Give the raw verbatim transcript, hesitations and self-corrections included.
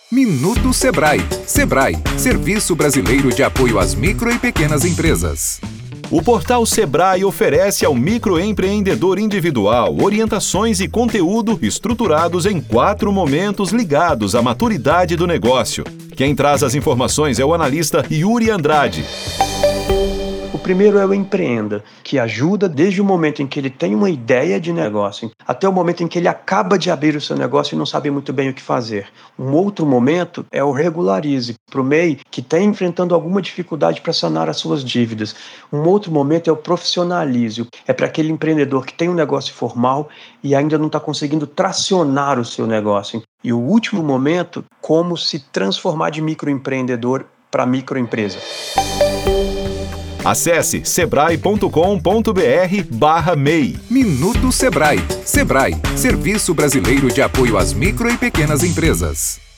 Minuto Sebrae. Sebrae, Serviço Brasileiro de Apoio às Micro e Pequenas Empresas. O portal Sebrae oferece ao microempreendedor individual orientações e conteúdo estruturados em quatro momentos ligados à maturidade do negócio. Quem traz as informações é o analista Yuri Andrade. O primeiro é o Empreenda, que ajuda desde o momento em que ele tem uma ideia de negócio até o momento em que ele acaba de abrir o seu negócio e não sabe muito bem o que fazer. Um outro momento é o Regularize, para o M E I que está enfrentando alguma dificuldade para sanar as suas dívidas. Um outro momento é o Profissionalize, é para aquele empreendedor que tem um negócio formal e ainda não está conseguindo tracionar o seu negócio. E o último momento, como se transformar de microempreendedor para microempresa. Acesse sebrae ponto com ponto br barra M E I. Minuto Sebrae. Sebrae, Serviço Brasileiro de Apoio às Micro e Pequenas Empresas.